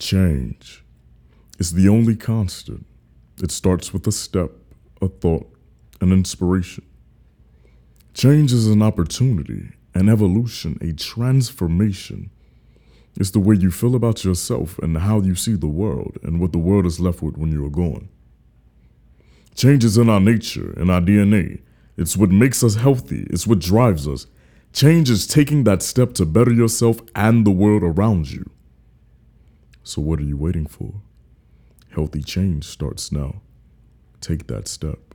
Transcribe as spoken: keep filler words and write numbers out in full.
Change is the only constant. It starts with a step, a thought, an inspiration. Change is an opportunity, an evolution, a transformation. It's the way you feel about yourself and how you see the world and what the world is left with when you are gone. Change is in our nature, in our D N A. It's what makes us healthy. It's what drives us. Change is taking that step to better yourself and the world around you. So what are you waiting for? Healthy change starts now. Take that step.